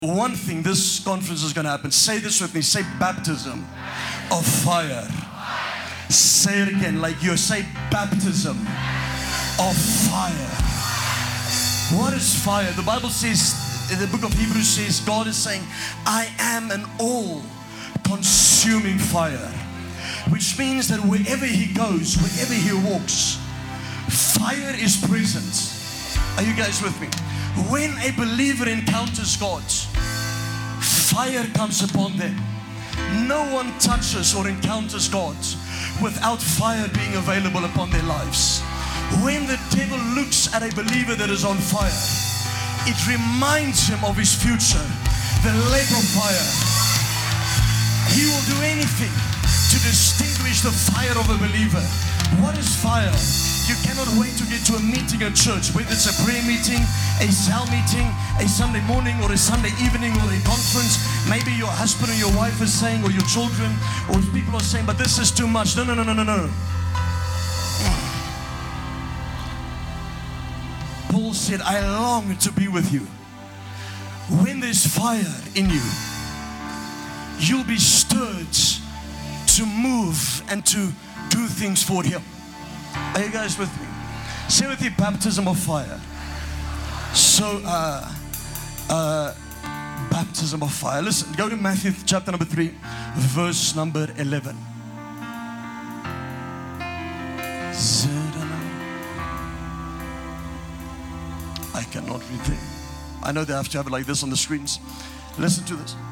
One thing, this conference is going to happen. Say this with me. Say baptism of fire. Say it again like you say baptism of fire. What is fire? The Bible says, in the book of Hebrews says, God is saying, I am an all-consuming fire. Which means that wherever He goes, wherever He walks, fire is present. Are you guys with me? When a believer encounters God, fire comes upon them. No one touches or encounters God without fire being available upon their lives. When the devil looks at a believer that is on fire, it reminds him of his future, the lake of fire. He will do anything to distinguish the fire of a believer. What is fire? You cannot wait to get to a meeting at church, whether it's a prayer meeting, a cell meeting, a Sunday morning or a Sunday evening or a conference. Maybe your husband or your wife is saying, or your children, or people are saying, but this is too much. No. Paul said, I long to be with you. When there's fire in you, you'll be stirred to move and to do things for Him. Are you guys with me? Say with me, baptism of fire. So, baptism of fire. Listen, go to Matthew chapter number 3, verse number 11. I cannot read there. I know they have to have it like this on the screens. Listen to this.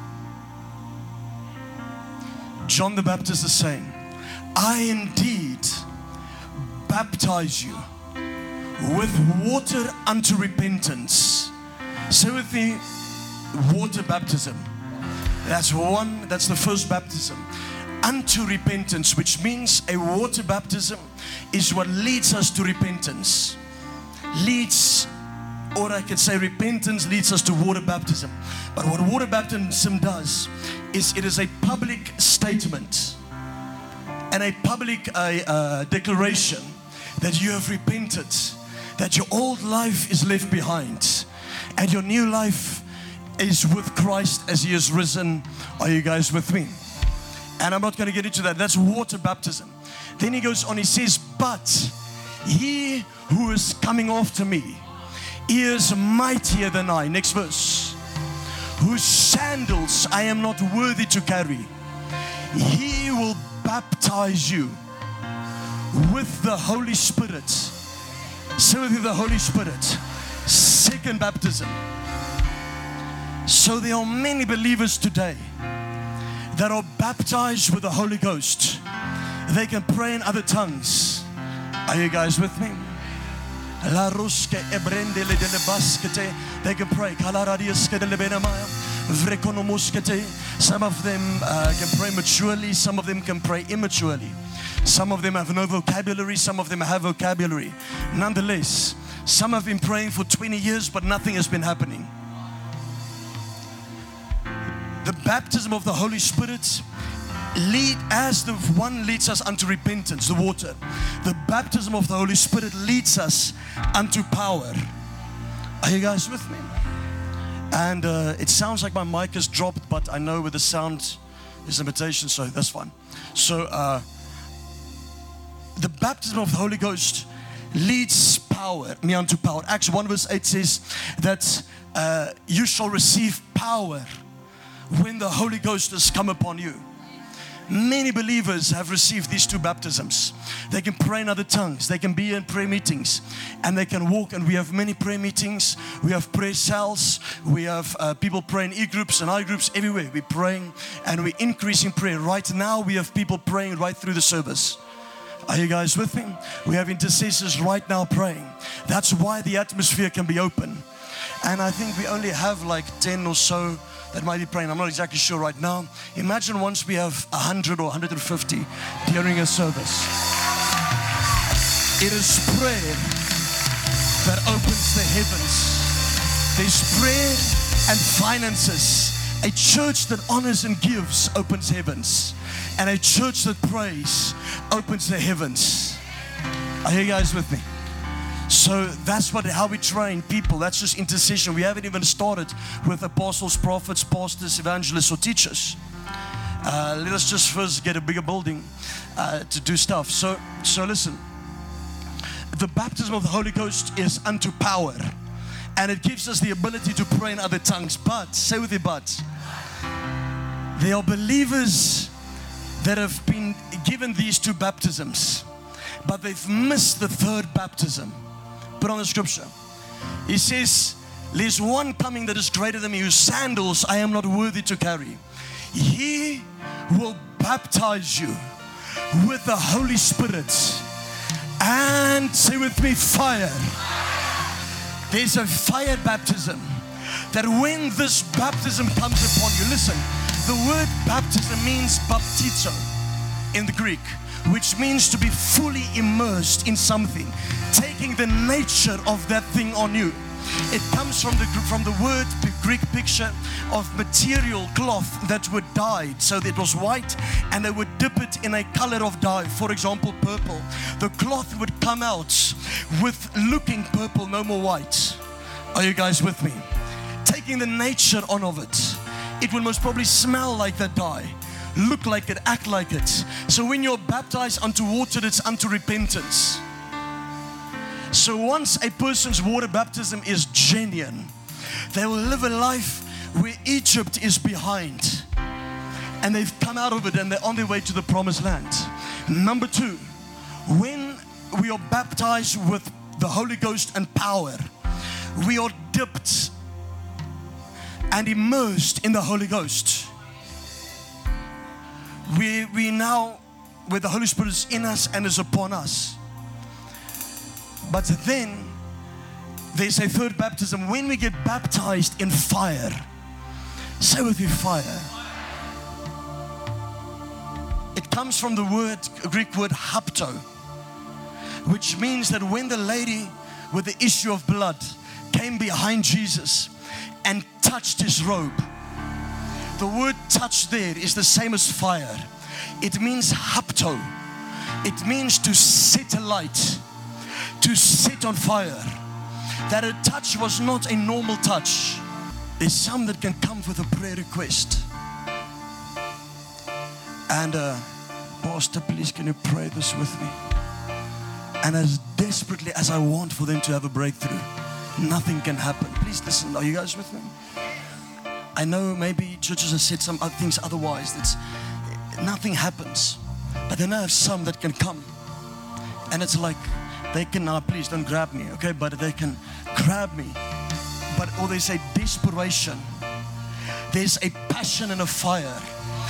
John the Baptist is saying, I indeed baptize you with water unto repentance. Say with me, water baptism. That's the first baptism. Unto repentance, which means a water baptism is what leads us to repentance. Or I could say repentance leads us to water baptism. But what water baptism does is it is a public statement and a public declaration that you have repented, that your old life is left behind and your new life is with Christ as He is risen. Are you guys with me? And I'm not going to get into that. That's water baptism. Then he goes on, he says, but He who is coming after me is mightier than I. Next verse. Whose sandals I am not worthy to carry. He will baptize you with the Holy Spirit. So with the Holy Spirit. Second baptism. So there are many believers today that are baptized with the Holy Ghost. They can pray in other tongues. Are you guys with me? They can pray. Some of them can pray maturely. Some of them can pray immaturely. Some of them have no vocabulary. Some of them have vocabulary. Nonetheless, some have been praying for 20 years, but nothing has been happening. The baptism of the Holy Spirit as the one leads us unto repentance, the water. The baptism of the Holy Spirit leads us unto power. Are you guys with me? And it sounds like my mic has dropped, but I know with the sound is limitation, so that's fine. So the baptism of the Holy Ghost leads me unto power. Acts 1 verse 8 says that you shall receive power when the Holy Ghost has come upon you. Many believers have received these two baptisms. They can pray in other tongues. They can be in prayer meetings. And they can walk. And we have many prayer meetings. We have prayer cells. We have people praying e-groups and I-groups everywhere. We're praying and we're increasing prayer. Right now we have people praying right through the service. Are you guys with me? We have intercessors right now praying. That's why the atmosphere can be open. And I think we only have like 10 or so that might be praying. I'm not exactly sure right now. Imagine once we have 100 or 150 during a service. It is prayer that opens the heavens. There's prayer and finances. A church that honors and gives opens heavens. And a church that prays opens the heavens. Are you guys with me? So So that's how we train people. That's just intercession. We haven't even started with apostles, prophets, pastors, evangelists, or teachers. Let us just first get a bigger building to do stuff. So listen. The baptism of the Holy Ghost is unto power, and it gives us the ability to pray in other tongues. But, say with me, but there are believers that have been given these two baptisms, but they've missed the third baptism. Put on the scripture. He says, there's one coming that is greater than me, whose sandals I am not worthy to carry. He will baptize you with the Holy Spirit. And say with me, fire. There's a fire baptism that when this baptism comes upon you, listen, the word baptism means baptizo in the Greek, which means to be fully immersed in something, taking the nature of that thing on you. It comes from the word, the Greek picture of material cloth that were dyed. So it was white and they would dip it in a color of dye. For example, purple. The cloth would come out with looking purple, no more white. Are you guys with me? Taking the nature on of it. It will most probably smell like that dye, look like it, act like it. So when you're baptized unto water, it's unto repentance. So once a person's water baptism is genuine, they will live a life where Egypt is behind, and they've come out of it and they're on their way to the promised land. Number two, when we are baptized with the Holy Ghost and power, we are dipped and immersed in the Holy Ghost. We now, where the Holy Spirit is in us and is upon us. But then there's a third baptism when we get baptized in fire. Say with me, fire. It comes from the Greek word hapto, which means that when the lady with the issue of blood came behind Jesus and touched his robe, the word touch there is the same as fire. It means hapto. It means to set alight, to set on fire. That a touch was not a normal touch. There's some that can come with a prayer request. And Pastor, please can you pray this with me? And as desperately as I want for them to have a breakthrough, nothing can happen. Please listen, are you guys with me? I know maybe churches have said some other things otherwise. Nothing happens. But then I have some that can come. And it's like, they can, please don't grab me, okay? But they can grab me. Or they say desperation. There's a passion and a fire.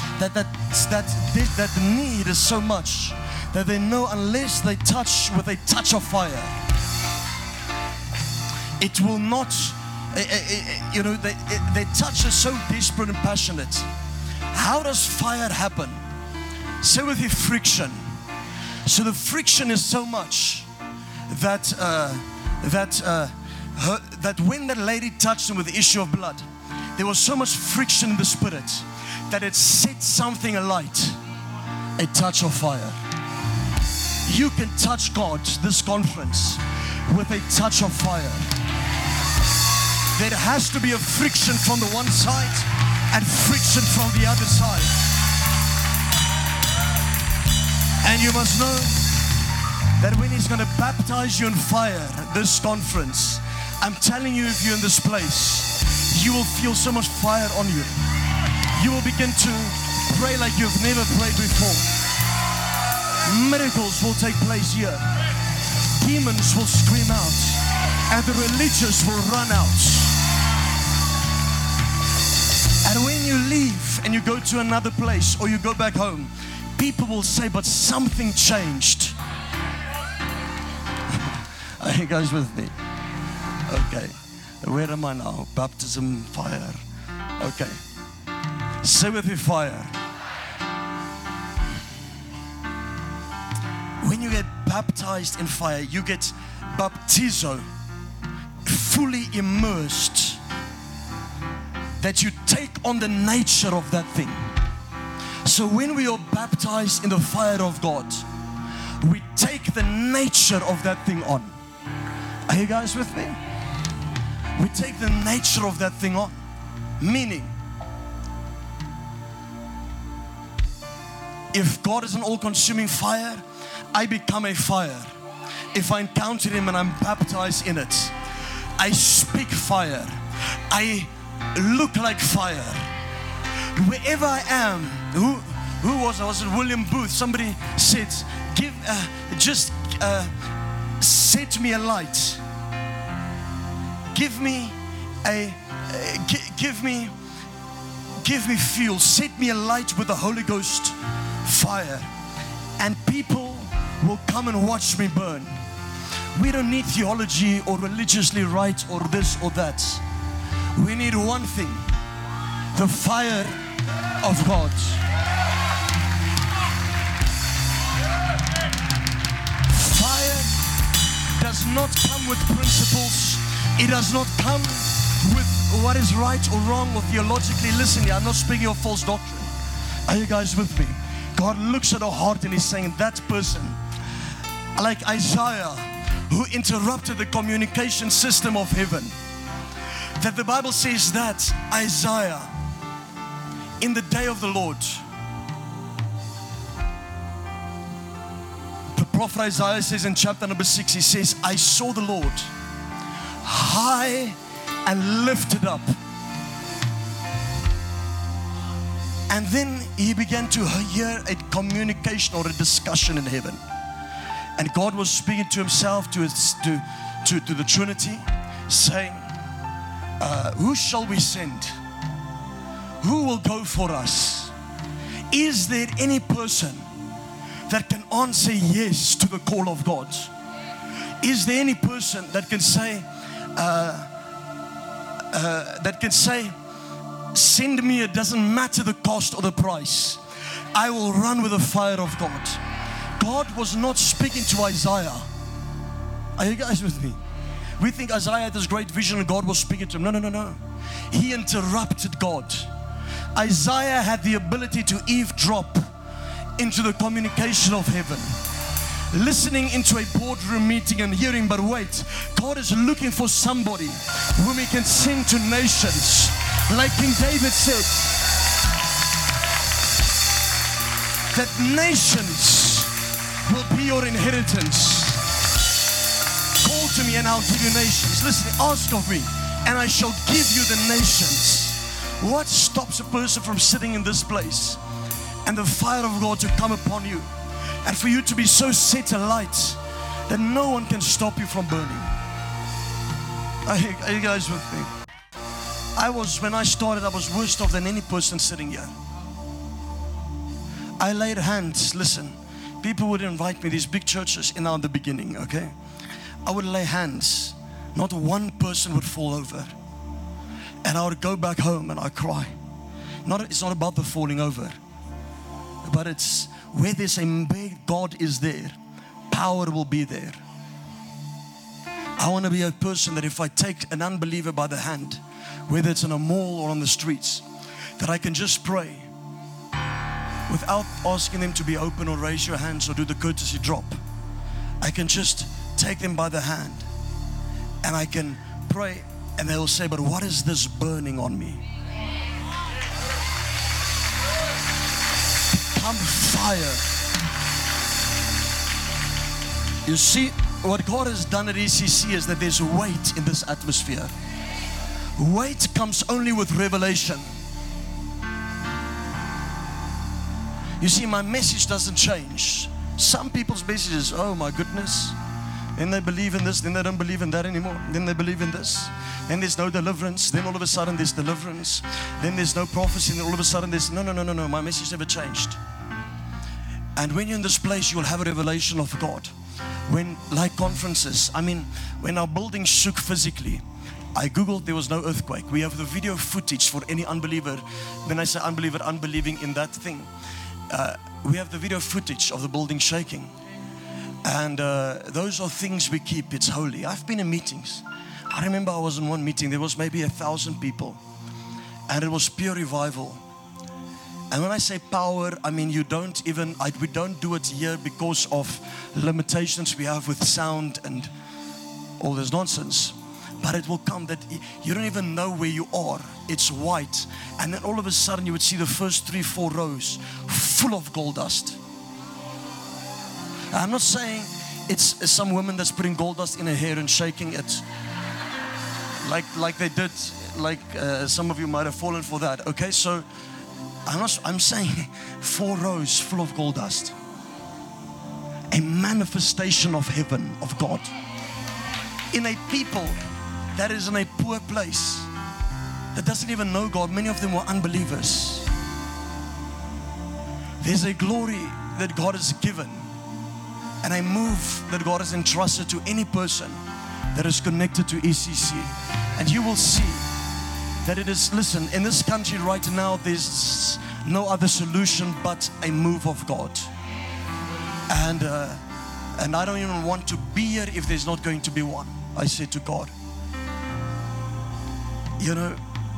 That need is so much that they know unless they touch with a touch of fire, it will not, their touch is so desperate and passionate. How does fire happen? Say with you, friction. So the friction is so much that when that lady touched him with the issue of blood, there was so much friction in the spirit that it set something alight, a touch of fire. You can touch God, this conference, with a touch of fire. There has to be a friction from the one side and friction from the other side. And you must know that when He's going to baptize you in fire, this conference, I'm telling you, if you're in this place, you will feel so much fire on you. You will begin to pray like you've never prayed before. Miracles will take place here. Demons will scream out, and the religious will run out. And when you leave and you go to another place or you go back home, people will say, but something changed. Are you guys with me? Okay. Where am I now? Baptism, fire. Okay. Say with me, fire. When you get baptized in fire, you get baptizo, fully immersed, that you take on the nature of that thing. So when we are baptized in the fire of God, we take the nature of that thing on. Are you guys with me? We take the nature of that thing on. Meaning, if God is an all-consuming fire, I become a fire. If I encounter Him and I'm baptized in it, I speak fire. I look like fire. Wherever I am, who was it William Booth? Somebody said, set me a light. Give me fuel. Set me a light with the Holy Ghost fire, and people will come and watch me burn. We don't need theology or religiously right or this or that. We need one thing: the fire of God. Fire does not come with principles. It does not come with what is right or wrong or theologically. Listen here, I'm not speaking of false doctrine. Are you guys with me? God looks at our heart and He's saying, that person, like Isaiah, who interrupted the communication system of heaven, that the Bible says that Isaiah, in the day of the Lord, the prophet Isaiah says in chapter number 6, he says, I saw the Lord high and lifted up. And then he began to hear a communication or a discussion in heaven. And God was speaking to Himself, to the Trinity, saying, who shall we send? Who will go for us? Is there any person that can answer yes to the call of God? Is there any person that can say, send me, it doesn't matter the cost or the price. I will run with the fire of God. God was not speaking to Isaiah. Are you guys with me? We think Isaiah had this great vision and God was speaking to him. No. He interrupted God. Isaiah had the ability to eavesdrop into the communication of heaven, listening into a boardroom meeting and hearing, but wait, God is looking for somebody whom He can sing to nations. Like King David said, that nations will be your inheritance. Call to me and I'll give you nations. Listen, ask of me and I shall give you the nations. What stops a person from sitting in this place and the fire of God to come upon you, and for you to be so set alight that no one can stop you from burning? Are you guys with me? When I started, I was worse off than any person sitting here. I laid hands. Listen, people would invite me, these big churches in the beginning, okay? I would lay hands. Not one person would fall over. And I would go back home and I'd cry. It's not about the falling over, but it's where there's a big God is there, power will be there. I want to be a person that if I take an unbeliever by the hand, whether it's in a mall or on the streets, that I can just pray without asking them to be open or raise your hands or do the courtesy drop. I can just take them by the hand and I can pray, and they will say, but what is this burning on me? Become fire. You see, what God has done at ECC is that there's weight in this atmosphere. Weight comes only with revelation. You see, my message doesn't change. Some people's message is, oh my goodness, then they believe in this, then they don't believe in that anymore, then they believe in this, then there's no deliverance, then all of a sudden there's deliverance, then there's no prophecy, and then all of a sudden there's no, my message never changed. And when you're in this place, you'll have a revelation of God. When, like conferences, when our building shook physically, I googled, there was no earthquake. We have the video footage for any unbeliever. When I say unbeliever, unbelieving in that thing, we have the video footage of the building shaking. And those are things we keep. It's holy. I've been in meetings. I remember I was in one meeting. There was maybe 1,000 people, and it was pure revival. And when I say power, we don't do it here because of limitations we have with sound, and all this nonsense. But it will come that you don't even know where you are. It's white. And then all of a sudden you would see the first 3-4 rows full of gold dust. I'm not saying it's some woman that's putting gold dust in her hair and shaking it like they did, like some of you might have fallen for that. Okay, so I'm saying 4 rows full of gold dust. A manifestation of heaven, of God, in a people that is in a poor place, that doesn't even know God. Many of them were unbelievers. There's a glory that God has given, and a move that God has entrusted to any person that is connected to ECC. And you will see that it is, listen, in this country right now, there's no other solution but a move of God. And I don't even want to be here if there's not going to be one. I say to God, you know,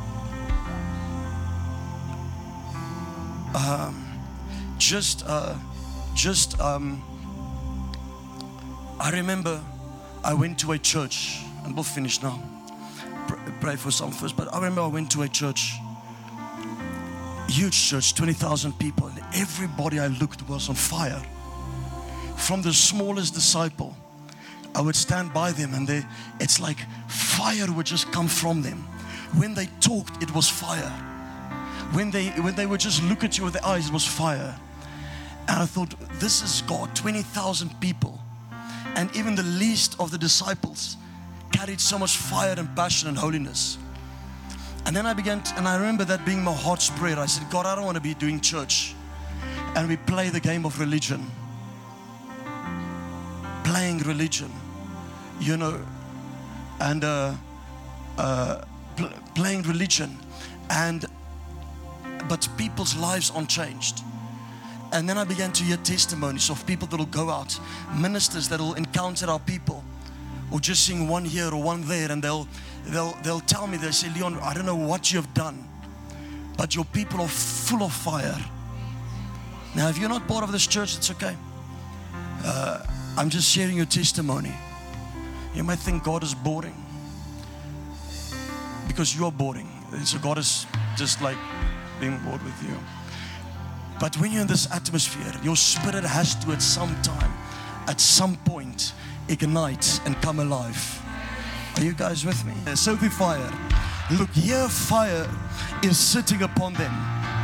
I remember I went to a church, and we'll finish now. Pray for some first, but I remember I went to a church, huge church, 20,000 people, and everybody I looked was on fire. From the smallest disciple, I would stand by them, and it's like fire would just come from them. When they talked, it was fire. When they would just look at you with their eyes, it was fire. And I thought, this is God. 20,000 people, and even the least of the disciples carried so much fire and passion and holiness. And then I remember that being my heart's prayer. I said, God, I don't want to be doing church and we play the game of religion. Playing religion, you know, and playing religion, but people's lives aren't changed. And then I began to hear testimonies of people that will go out, ministers that will encounter our people, or just sing one here or one there, and they'll tell me, they say, Leon, I don't know what you have done, but your people are full of fire. Now, if you're not part of this church, it's okay. I'm just sharing your testimony. You might think God is boring, because you are boring. So God is just like being bored with you. But when you're in this atmosphere, your spirit has to at some time, at some point, ignite and come alive. Are you guys with me? So the fire. Look, here fire is sitting upon them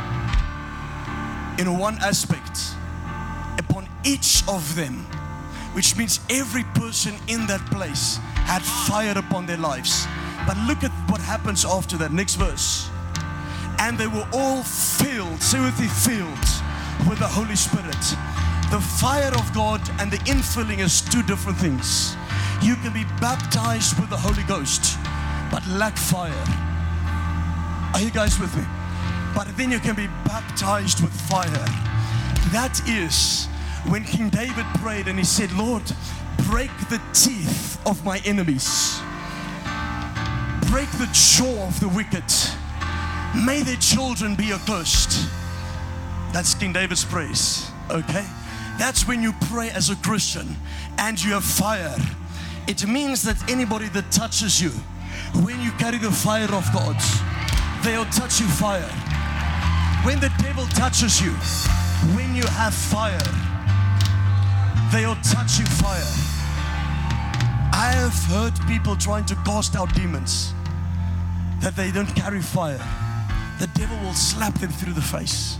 in one aspect, upon each of them, which means every person in that place had fire upon their lives. But look at what happens after that. Next verse. And they were all filled, say with me, filled with the Holy Spirit. The fire of God and the infilling is two different things. You can be baptized with the Holy Ghost, but lack fire. Are you guys with me? But then you can be baptized with fire. That is when King David prayed and he said, Lord, break the teeth of my enemies. Break the jaw of the wicked. May their children be accursed. That's King David's praise. Okay? That's when you pray as a Christian and you have fire. It means that anybody that touches you, when you carry the fire of God, they'll touch you fire. When the devil touches you, when you have fire, they'll touch you fire. I have heard people trying to cast out demons that they don't carry fire. The devil will slap them through the face.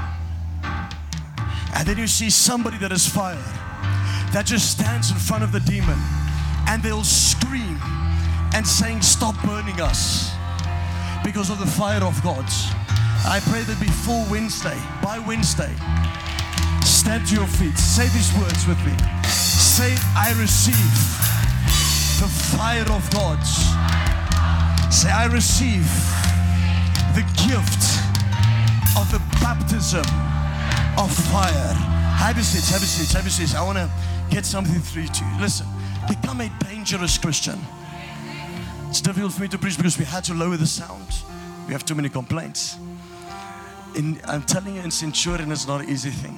And then you see somebody that is fire, that just stands in front of the demon, and they'll scream and saying, stop burning us, because of the fire of God. I pray that before Wednesday, by Wednesday, stand to your feet, say these words with me. Say, I receive the fire of God. Say, I receive the gift of the baptism of fire. Have a seat, have a seat, have a seat. I want to get something through to you. Listen, become a dangerous Christian. It's difficult for me to preach because we had to lower the sound. We have too many complaints. I'm telling you, in Centurion, it's not an easy thing.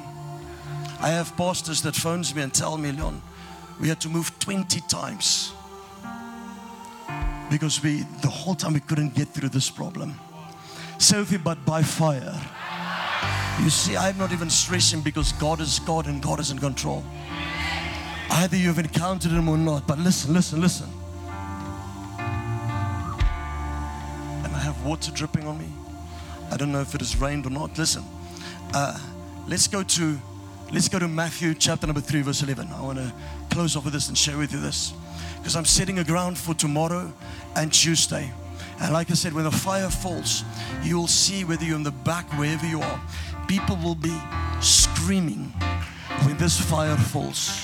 I have pastors that phones me and tell me, Leon, we had to move 20 times Because the whole time we couldn't get through this problem. Say with me, but by fire. You see, I'm not even stressing because God is God and God is in control. Either you've encountered Him or not. But listen, listen, listen. And I have water dripping on me. I don't know if it has rained or not. Listen, let's go to Matthew chapter number 3 verse 11. I want to close off with this and share with you this, because I'm setting a ground for tomorrow and Tuesday. And like I said, when the fire falls, you will see, whether you're in the back, wherever you are, people will be screaming when this fire falls.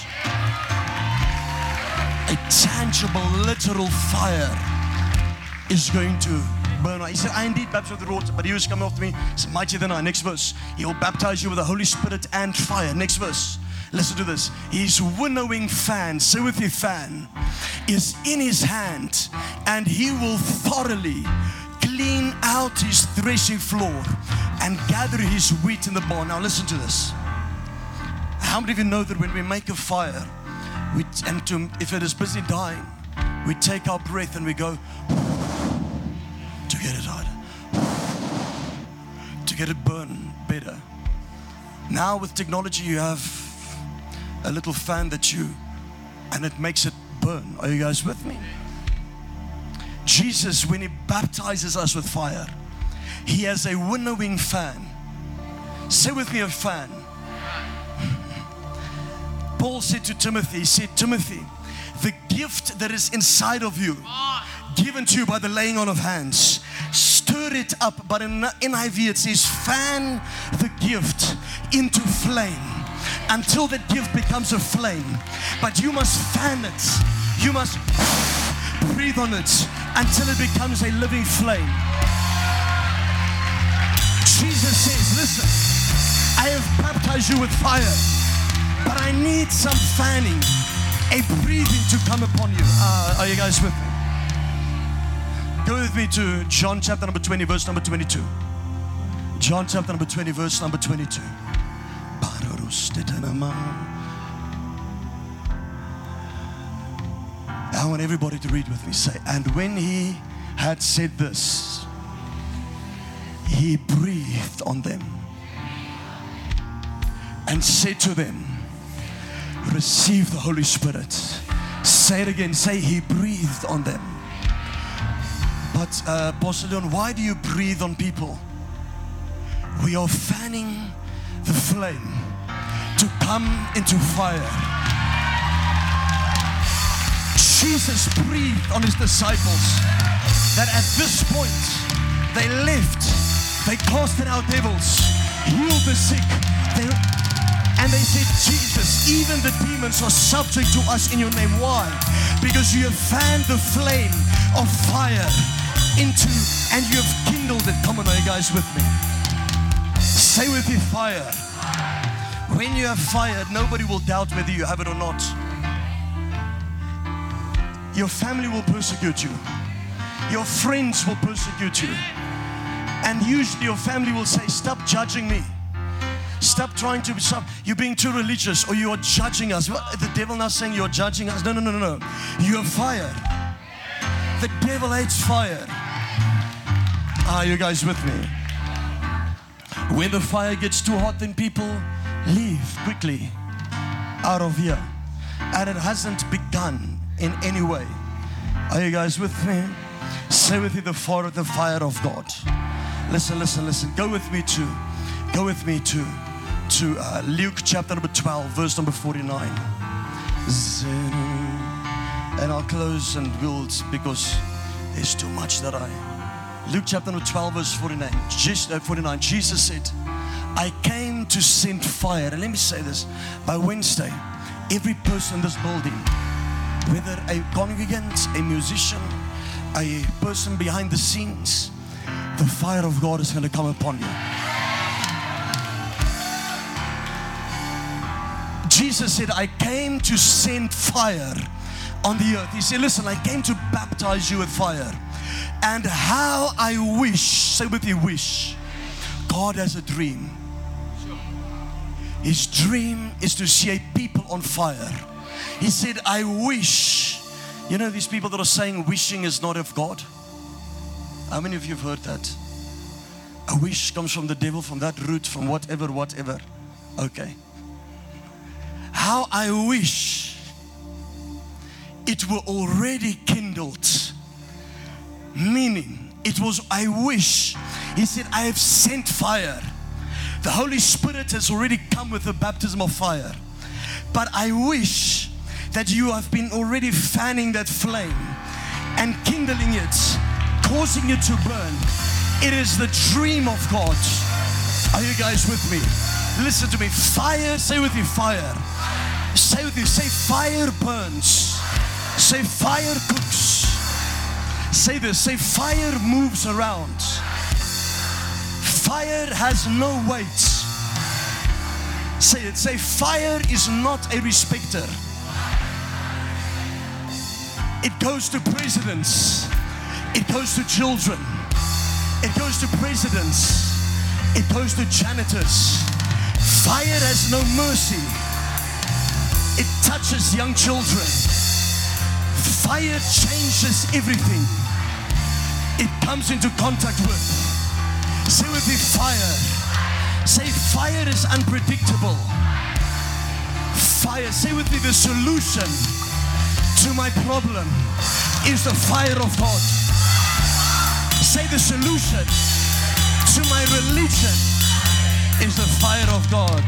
A tangible, literal fire is going to burn. He said, I indeed baptize with water, but He who's coming after me is mightier than I. Next verse. He will baptize you with the Holy Spirit and fire. Next verse. Listen to this. His winnowing fan, say with your fan, is in His hand, and He will thoroughly clean out His threshing floor and gather His wheat in the barn. Now listen to this. How many of you know that when we make a fire, if it is busy dying, we take our breath and we go to get it out, to get it burn better. Now with technology, you have a little fan and it makes it burn. Are you guys with me? Jesus, when He baptizes us with fire, He has a winnowing fan. Say with me, a fan. Paul said to Timothy, he said, Timothy, the gift that is inside of you, given to you by the laying on of hands, stir it up. But in NIV it says, fan the gift into flame until that gift becomes a flame. But you must fan it. You must breathe on it until it becomes a living flame. Jesus says, listen, I have baptized you with fire, but I need some fanning, a breathing to come upon you. Are you guys with me? Go with me to John chapter number 20, verse number 22. John chapter number 20, verse number 22. I want everybody to read with me. Say, and when He had said this, He breathed on them and said to them, receive the Holy Spirit. Say it again. Say, He breathed on them. But Pastor Leon, why do you breathe on people? We are fanning the flame to come into fire. Jesus breathed on His disciples that at this point they left, they casted out devils, healed the sick, and they said, Jesus, even the demons are subject to us in your name. Why? Because you have fanned the flame of fire into, and you have kindled it. Come on, are you guys with me? Say with me, fire. When you have fire, nobody will doubt whether you have it or not. Your family will persecute you. Your friends will persecute you. And usually your family will say, stop judging me. Stop trying to stop. You're being too religious, or you are judging us. What, the devil now saying you're judging us? No, no, no, no, no. You are fire. The devil hates fire. Are you guys with me? When the fire gets too hot, then people leave quickly out of here. And it hasn't begun in any way. Are you guys with me? Say with me, the fire of God. Listen, listen, listen. Go with me to Luke chapter number 12, verse number 49. And I'll close and build because there's too much that Luke chapter number 12, verse 49. 49. Jesus said, I came to send fire. And let me say this. By Wednesday, every person in this building, whether a congregant, a musician, a person behind the scenes, the fire of God is going to come upon you. Jesus said, I came to send fire on the earth. He said, listen, I came to baptize you with fire. And how I wish, say with me, wish. God has a dream. His dream is to see a people on fire. He said, I wish You know these people that are saying wishing is not of God? How many of you have heard that? A wish comes from the devil, from that root, from whatever. Okay. How I wish it were already kindled. Meaning, it was, I wish. He said, I have sent fire. The Holy Spirit has already come with the baptism of fire. But I wish that you have been already fanning that flame and kindling it, causing it to burn. It is the dream of God. Are you guys with me? Listen to me. Fire, say with me, fire. Say with me, say fire burns. Say fire cooks. Say this, say fire moves around. Fire has no weight. Say it, say fire is not a respecter. It goes to presidents. It goes to children. It goes to presidents. It goes to janitors. Fire has no mercy. It touches young children. Fire changes everything it comes into contact with. Say with me, fire. Say fire is unpredictable. Fire, say with me, the solution to my problem is the fire of God. Say the solution to my religion is the fire of God.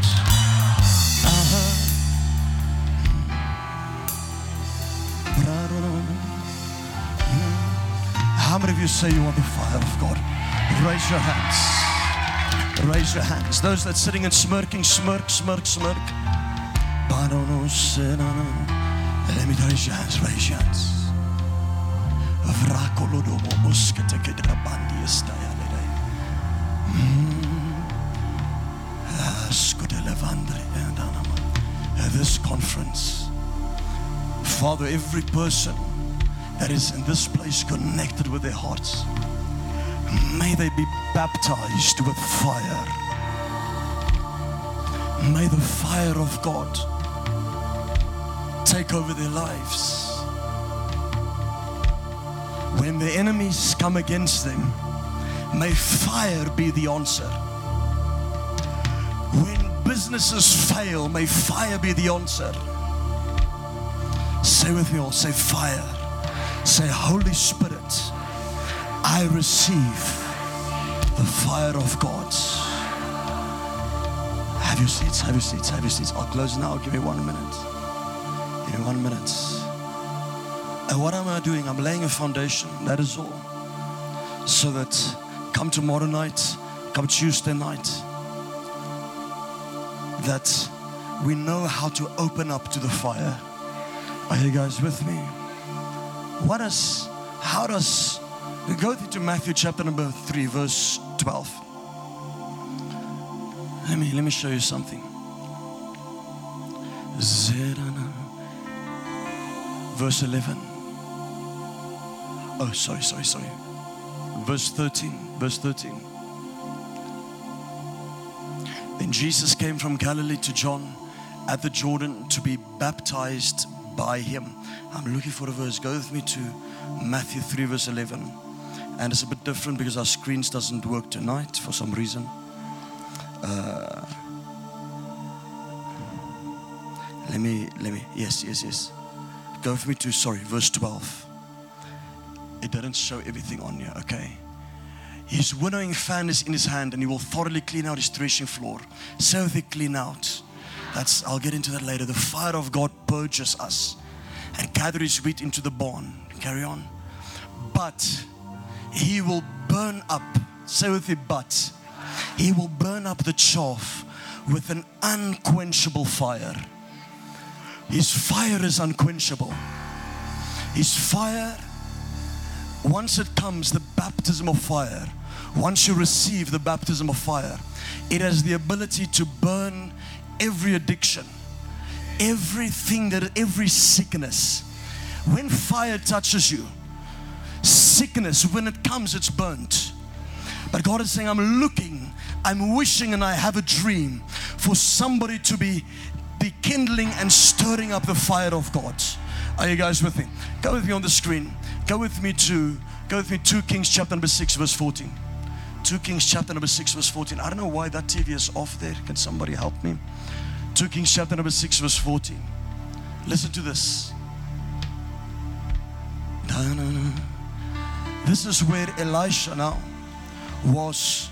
How many of you say you want the fire of God? Raise your hands. Raise your hands. Those that sitting and smirking, smirk. Let me raise your hands. Raise your hands. This conference, Father, every person that is in this place connected with their hearts, may they be baptized with fire. May the fire of God take over their lives. When the enemies come against them, may fire be the answer. When businesses fail, may fire be the answer. Say with me all, say fire. Say, Holy Spirit, I receive the fire of God. Have your seats, have your seats, have your seats. I'll close now. Give me 1 minute. Give me 1 minute. And what am I doing? I'm laying a foundation. That is all. So that come tomorrow night, come Tuesday night, that we know how to open up to the fire. Are you guys with me? How does, we go to Matthew chapter number 3, verse 12. Let me show you something. Verse 11. Oh, sorry. Verse 13. Then Jesus came from Galilee to John at the Jordan to be baptized by him. I'm looking for a verse. Go with me to Matthew 3 verse 11. And it's a bit different because our screens doesn't work tonight for some reason. Yes. Go with me to, verse 12. It didn't show everything on here, okay? His winnowing fan is in his hand and he will thoroughly clean out his threshing floor. So they clean out. I'll get into that later. The fire of God purges us and gather his wheat into the barn. Carry on. But he will burn up. Say with me, but. He will burn up the chaff with an unquenchable fire. His fire is unquenchable. His fire, once it comes, the baptism of fire, once you receive the baptism of fire, it has the ability to burn every addiction, every sickness. When fire touches you, sickness, when it comes, it's burnt. But God is saying, I'm wishing, and I have a dream for somebody to be kindling and stirring up the fire of God. Are you guys with me? Go with me on the screen. Go with me to 2 Kings chapter number 6 verse 14. 2 Kings chapter number 6 verse 14. I don't know why that TV is off there. Can somebody help me? 2 Kings chapter number 6 verse 14. Listen to this. This is where Elisha now was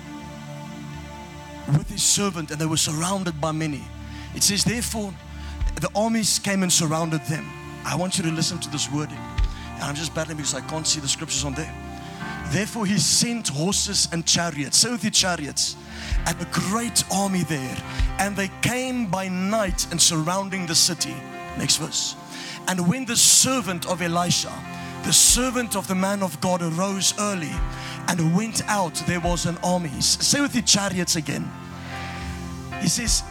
with his servant, and they were surrounded by many. It says, therefore, the armies came and surrounded them. I want you to listen to this wording. And I'm just battling because I can't see the scriptures on there. Therefore, he sent horses and chariots, so with the chariots, and a great army there. And they came by night and surrounding the city. Next verse. And when the servant of Elisha, the servant of the man of God, arose early and went out, there was an army. Say with the chariots again. He says,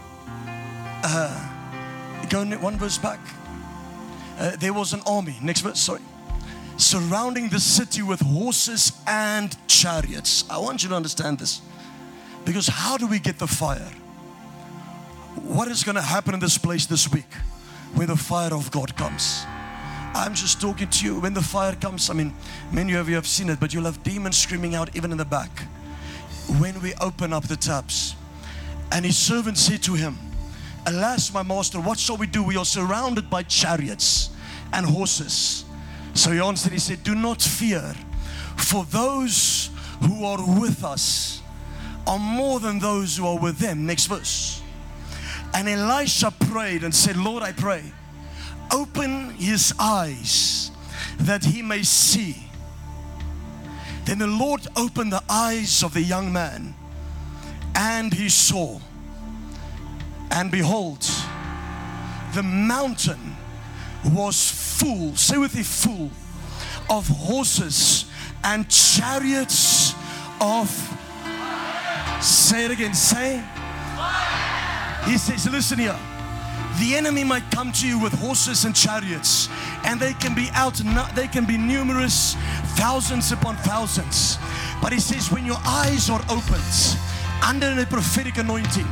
go one verse back. There was an army. Next verse, sorry. Surrounding the city with horses and chariots. I want you to understand this. Because how do we get the fire? What is going to happen in this place this week when the fire of God comes? I'm just talking to you. When the fire comes, I mean, many of you have seen it, but you'll have demons screaming out even in the back. When we open up the taps. And his servant said to him, alas, my master, what shall we do? We are surrounded by chariots and horses. So he answered, he said, do not fear, for those who are with us are more than those who are with them. Next verse. And Elisha prayed and said, Lord, I pray, open his eyes that he may see. Then the Lord opened the eyes of the young man, and he saw. And behold, the mountain was full, say with me, full of horses and chariots of, say it again, say. He says, listen here. The enemy might come to you with horses and chariots, and they can be numerous, thousands upon thousands. But he says, when your eyes are opened under a prophetic anointing,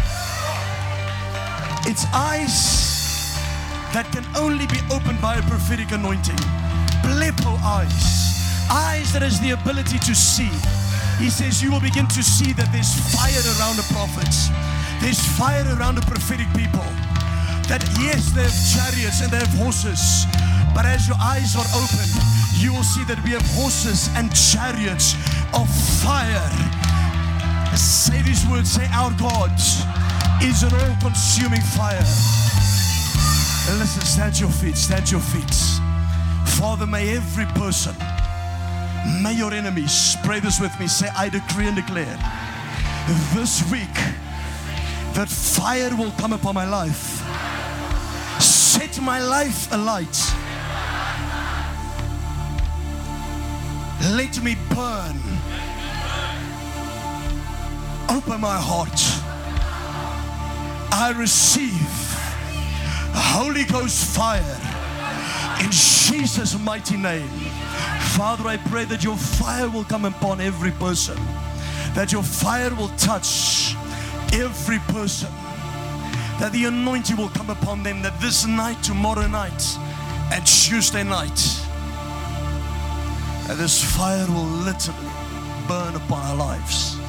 it's eyes that can only be opened by a prophetic anointing. Blepo eyes. Eyes that has the ability to see. He says you will begin to see that there's fire around the prophets. There's fire around the prophetic people. That yes, they have chariots and they have horses. But as your eyes are open, you will see that we have horses and chariots of fire. Say these words, say our God is an all-consuming fire. And listen, stand your feet, stand your feet. Father, may every person, may your enemies, pray this with me, say, I decree and declare, this week, that fire will come upon my life. Set my life alight. Let me burn. Open my heart. I receive Holy Ghost fire in Jesus' mighty name. Father, I pray that your fire will come upon every person, that your fire will touch every person, that the anointing will come upon them, that this night, tomorrow night, and Tuesday night, that this fire will literally burn upon our lives.